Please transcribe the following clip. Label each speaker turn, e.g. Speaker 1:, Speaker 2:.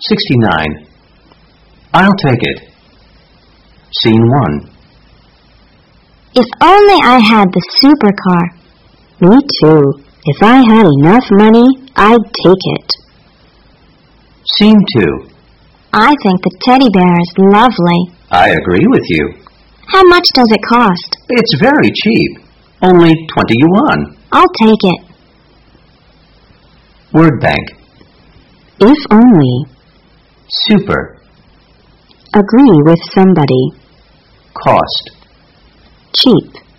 Speaker 1: 69. I'll take it. Scene 1.
Speaker 2: If only I had the supercar.
Speaker 3: Me too. If I had enough money, I'd take it.
Speaker 1: Scene 2.
Speaker 2: I think the teddy bear is lovely.
Speaker 1: I agree with you.
Speaker 2: How much does it cost?
Speaker 1: It's very cheap. Only 20 yuan.
Speaker 2: I'll take it.
Speaker 1: Word bank.
Speaker 3: If only.
Speaker 1: Super.
Speaker 3: Agree with somebody.
Speaker 1: Cost.
Speaker 3: Cheap.